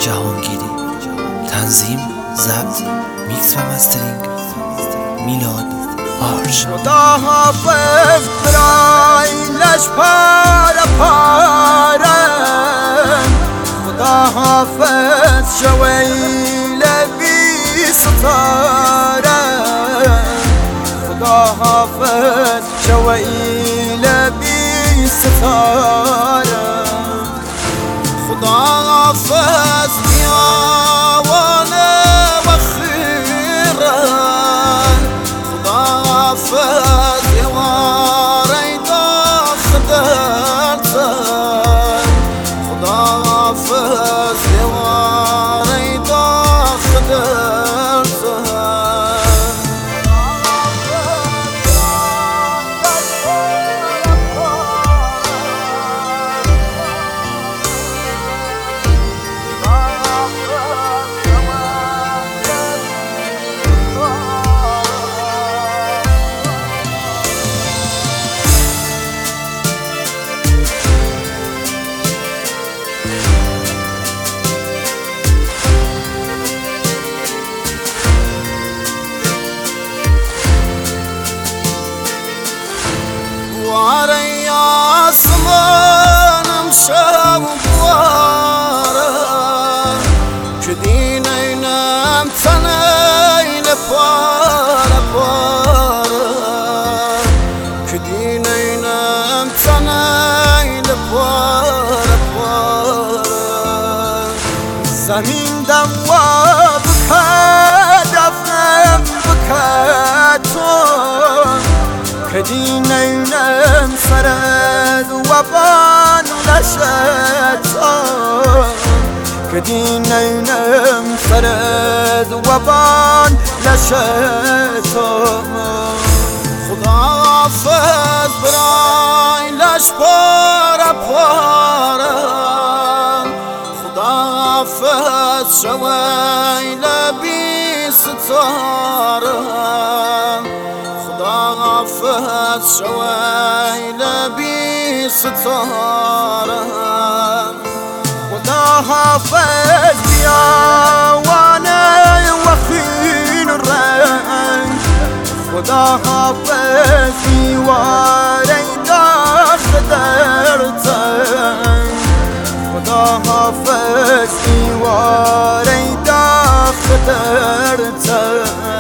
جهانگیری. تنظیم، ضبط، میکس و مسترینگ میلاد آرش. خدا حافظ برایلش پاره پاره، خدا حافظ شویل بی ستاره، خدا حافظ شویل بی ستاره، خدا حافظ میاوانه و خیره، خدا حافظ یواره داخ درته، خدا حافظ یواره داخ درته. واري آسمانم شب واره، كدين اينم تنين پاره پاره، كدين اينم تنين پاره پاره. زمین دواب دفنم بکتون، كدين اينم سرد وبان لشتون، كدين اينم سرد وبان لشتون. خدا حافظ برایلش پاره پاره، خدا حافظ شویل بی ستاره، خدا حافظ شویل بی ستاره، خدا حافظ بیاوانه و خین رنگ، خدا حافظ دیواره داخ درتن، خدا حافظ دیواره داخ درتن.